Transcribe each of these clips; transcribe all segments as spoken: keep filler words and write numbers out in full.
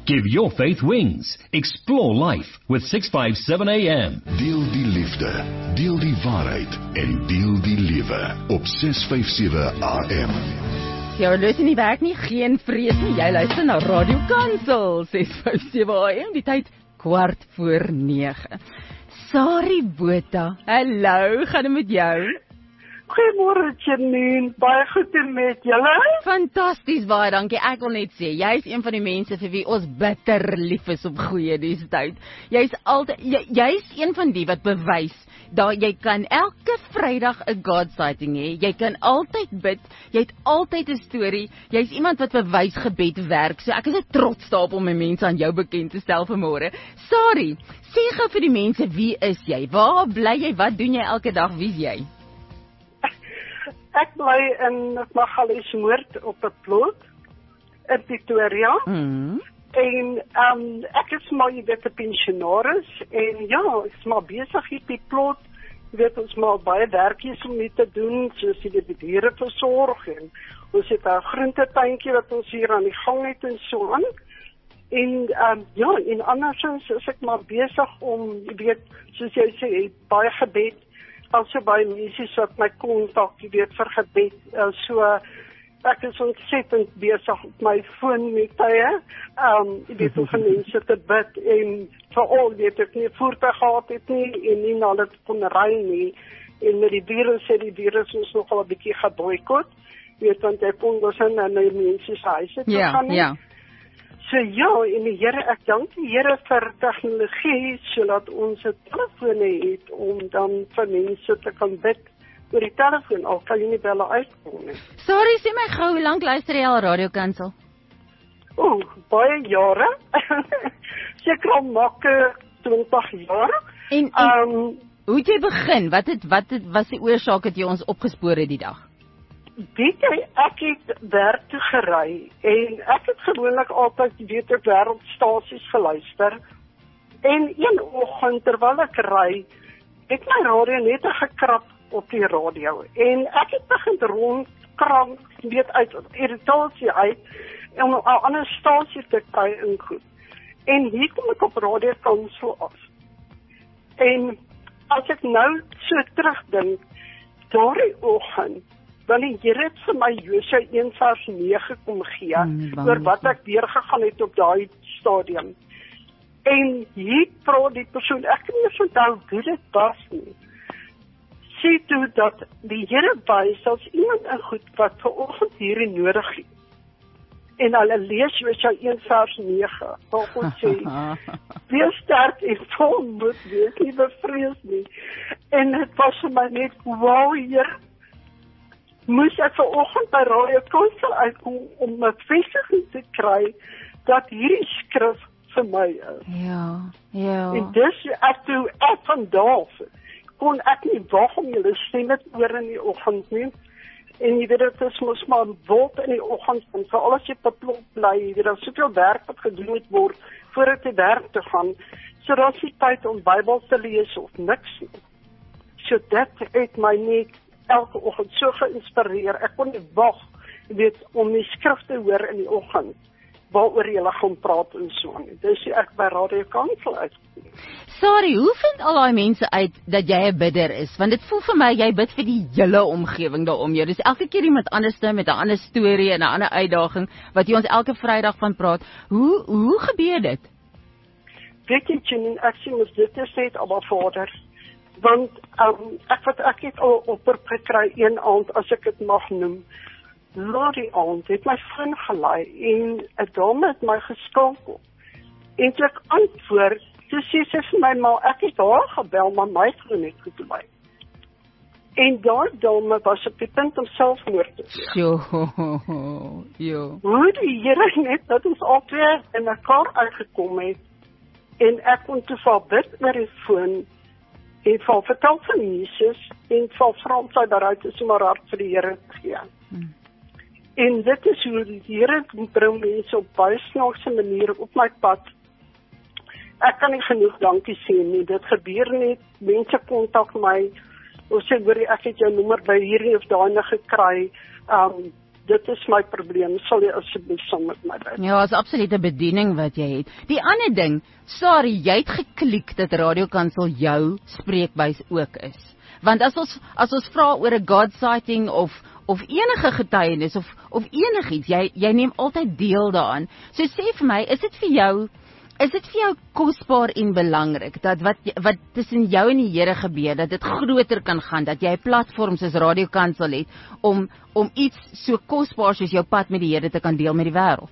Give your faith wings. Explore life with six fifty-seven A M. Deel die liefde, deel die waarheid en deel die lewe op ses vyfsewe A M. Jou horlosie nie werk nie, geen vrees nie. Jy luister na Radio Kansel, ses vyfsewe A M, die tyd kwart voor nege. Sari Botha, hallo, gaan dit met jou? Goeiemôre Janine, baie goed en met julle? Fantasties, baie dankie. Ek wil net sê, jy is een van die mense vir wie ons bitter lief is op goeie nuus tyd. Jy's altyd jy, jy's een van die wat bewys dat jy kan elke Vrydag 'n God sighting hê. Jy kan altyd bid, jy het altyd 'n storie. Jy's iemand wat bewys gebed werk. So ek is net trots daarop om my mense aan jou bekend te stel vanmôre. Sari, sê gou vir die mense, wie is jy? Waar bly jy? Wat doen jy elke dag? Wie's jy? Ek bly in Magaliesmoort op 'n plot in Pretoria. Mm. En um, ek is maar, jy weet, 'n pensionaris. En ja, ek is maar besig hier op die plot. Jy weet, ons maar baie werkies om mee te doen, soos die diere versorg. En ons het 'n groentetuintjie wat ons hier aan die gang het en so aan. En um, ja, en andersins is ek maar besig om, jy weet, soos jy sê, baie gebed. Also baie mense wat my kontak, jy weet, vir gebed. Uh, so, ek is ontsettend besig op my foon met tye. Um, jy weet, om vir mense te bid. En veral, weet ek nie, voertuig gehad het nie, en nie na dit kon ry nie. En met die virus, het die virus ons nogal 'n bietjie geboikot. Jy weet, want hy kon ons in en die mense se huise te Ja, gaan nie. ja. So ja, en die Here, ek dank die Here vir tegnologie, sodat ons 'n telefone het om dan vir mense te kan bid oor die telefoon, al kan jy nie belle uitkom nie. Sorry, sê my gou, hoe lank luister jy al Radio Kansel? O, baie jare. Seker al makke twintig jaar. En, en Um, hoe het jy begin? Wat het wat het was die oorsaak dat jy ons opgespoor het die dag? weet jy, ek het werk toe gery en ek het gewoonlik altyd weet op wêreldstasies geluister. En een oggend terwyl ek ry, het my radio net gekrap op die radio. En ek het begin rondkrang, weet uit irritasie uit om 'n ander stasie te kry en goed. En hier kom ek op Radio Kansel af. En as ek nou so terugdink, daardie oggend, want die Here het vir my Josua een vers nege kom gee, Hmm, oor wat ek deurgegaan het op daai stadium. En hier praat die persoon, ek kan nie eens onthou hoe dit was nie, sê toe dat die Here wys as iemand in goed wat vanoggend hierdie nodig het. En hulle lees Josua een vers nege, waar God sê, wees sterk en vol moed, wees nie bevrees nie. En het was vir my net, wow, Heer, moes ek vanoggend by Radio Kansel uitkom om 'n bevestiging te kry dat hierdie skrif vir my is. Ja, ja. En dis ek toe ek vandag kon ek nie wag om julle stemme te hoor in die oggend nie. En jy weet dit is mos maar wild in die oggend en veral as jy op 'n plot bly, jy weet daar soveel werk wat gedoen moet word voordat jy werk te gaan. So daar's nie tyd om Bybel te lees of niks nie. So dit het my net elke oggend so geïnspireer. Ek kon nie wag, jy weet, om die skrif te hoor in die oggend waaroor jy gaan praat en so aan. Dis ek by Radio Kansel uit. Sorry, hoe vind al daai mense uit dat jy 'n bidder is? Want dit voel vir my jy bid vir die hele omgewing daarom jou. Dis elke keer iemand anders met 'n ander storie en 'n ander uitdaging wat jy ons elke Vrydag van praat. Hoe hoe gebeur dit? Weet jy, Janine, ek sien ons dit is net Abba Vader. Want um, ek wat ek het al oproep gekry een aand, as ek dit mag noem. Daardie aand het my foon gelei en 'n dame het my geskakel. En toe ek antwoord, toe sê sy vir my, maar ek het haar gebel, maar my foon het gedooi. En daardie dame was op die punt om selfmoord te pleeg. Jo, jo. Hoe die Here net dat ons altyd in mekaar uitgekom het en ek kon toe vir bid oor die foon en vir vertel van Jesus en vir vra om sy bereid is om haar hart vir die Here te gee. Hmm. En dit is hoe die Here bring mense op baie snaakse maniere op my pad. Ek kan nie genoeg dankie sê nie, dit gebeur net, mense kontak my, of sê, hoor, ek het jou nommer by hierdie of daai gekry, um, dit is my probleem, sal jy asseblief saam met my wees? Ja, is absolute bediening wat jy het. Die ander ding, sorry, jy het geklik dat Radio Kansel jou spreekbuis ook is. Want as ons as ons vra oor 'n God sighting of of enige getuienis of of enigiets, jy jy neem altyd deel daaraan. So sê vir my, is dit vir jou Is dit vir jou kosbaar en belangrik dat wat wat tussen jou en die Here gebeur, dat dit groter kan gaan, dat jy 'n platform soos Radio Kansel het om om iets so kosbaar soos jou pad met die Here te kan deel met die wêreld?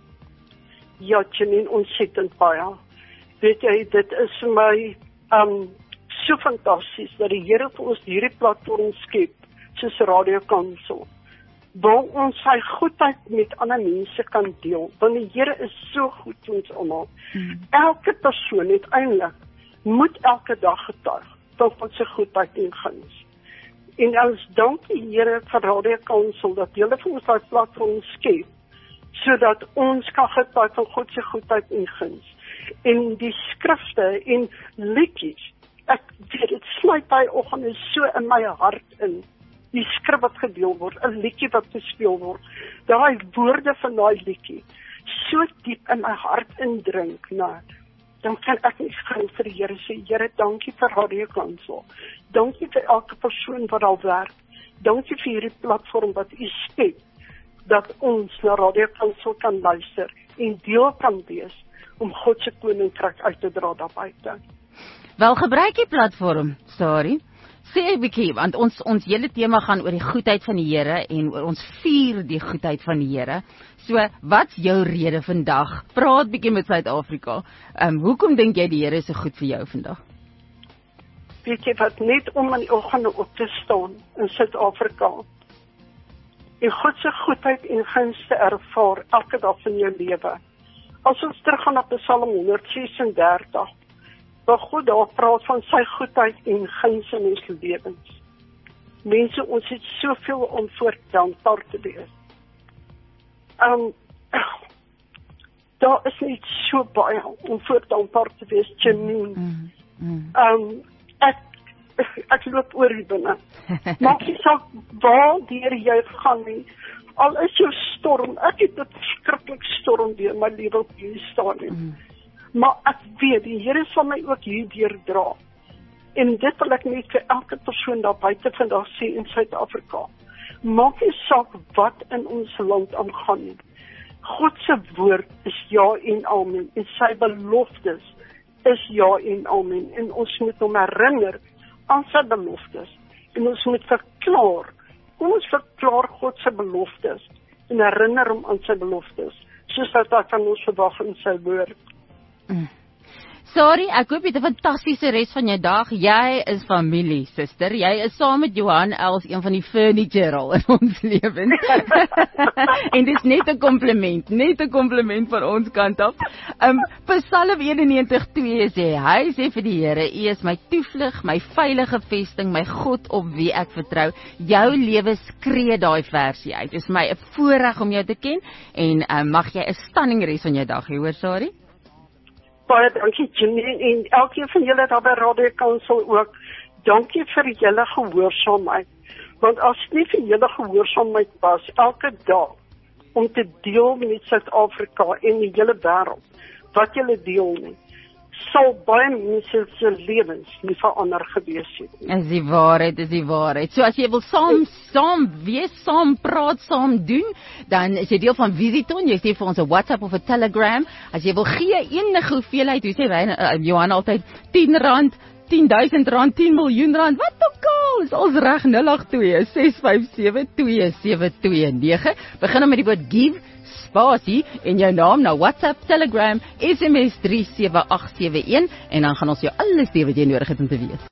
Ja, Janine, ontsettend baie. Weet jy, dit is vir my um so fantasties dat die Here vir ons hierdie platform skep soos Radio Kansel, waar ons sy goedheid met ander mense kan deel, want die Here is so goed vir ons almal. Mm. Elke persoon uiteindelik moet elke dag getuig van God se goedheid en guns. En ons dank die Here vir Radio Kansel dat hulle vir ons daai platform skep, sodat ons kan getuig van God se goedheid en guns. En die skrifte en liedjies, ek weet dit sluit by oggend so in my hart in. Die skrif wat gedeel word, 'n liedjie wat gespeel word, daai woorde van daai liedjie so diep in my hart indrink, nou, dan kan ek nie gaan vir die Here sê, Here, dankie vir Radio Kansel, dankie vir elke persoon wat al werk, dankie vir hierdie platform wat u skep, dat ons na Radio Kansel kan luister en deel kan wees om God se koninkryk uit te dra daar buite. Wel, gebruik die platform, sorry. Sê 'n bietjie, want ons ons hele tema gaan oor die goedheid van die Here en oor ons vier die goedheid van die Here. So, wat's jou rede vandag? Praat bietjie met Suid-Afrika. Ehm, um, hoekom dink jy die Here is so goed vir jou vandag? Weet jy wat, net om in die oggende op te staan in Suid-Afrika en God se goedheid en guns te ervaar elke dag van jou lewe. As ons teruggaan na Psalm honderd ses en dertig, waar God daar praat van sy goedheid en guns in ons lewens. Mense, ons het soveel om voor dankbaar te wees. Um, daar is net so baie om voor dankbaar te wees, Janine. Mm, mm. Um, ek, ek loop oor die binne. Maak nie saak waar deur jy gaan nie. Al is jou storm, ek het 'n verskriklik storm deur my lewe op hierdie stadium. Mm. Maar ek weet, die Here sal my ook hierdeur dra. En dit wil ek net vir elke persoon daar buite vandag sê in Suid-Afrika. Maak nie saak wat in ons land aangaan nie. God se woord is ja en amen. En sy beloftes is ja en amen. En ons moet hom herinner aan sy beloftes. En ons moet verklaar. Kom ons verklaar God se beloftes. En herinner hom aan sy beloftes. Soos dat hy van ons verwag in sy woord. Mm. Sorry, ek hoop jy het 'n fantastiese res van jou dag. Jy is familie, suster. Jy is saam met Johan Els een van die furniture al in ons lewens. En dis net 'n kompliment, net 'n kompliment van ons kant af. Um, Psalm eenennegentig twee sê, hy sê vir die Here, U is my toevlug, my veilige vesting, my God op wie ek vertrou. Jou lewe skree daai versie uit. Dit is my 'n voorreg om jou te ken en um, mag jy 'n stunning res van jou dag hê, hoor, sorry. Baie dankie, Janine, en elkeen van julle daar by Radio Kansel ook, dankie vir julle gehoorsaamheid, want as nie vir julle gehoorsaamheid was, elke dag, om te deel met Suid-Afrika en die hele wêreld, wat julle deel nie, sal baie mense se lewens nie verander gewees het nie. Is die waarheid, is die waarheid. So as jy wil saam, saam wees, saam praat, saam doen, dan is jy deel van Visiton, jy stuur vir ons 'n WhatsApp of 'n Telegram. As jy wil gee enige hoeveelheid, hoe sê hy, uh, Johan altyd, tien rand, tien duisend rand, tien miljoen rand, wat ook al, is ons reg nul agt twee ses vyf sewe twee sewe twee nege. Begin dan met die woord give, spasie en jou naam na WhatsApp, Telegram, S M S drie sewe agt sewe een en dan gaan ons jou alles gee wat jy nodig het om te weet.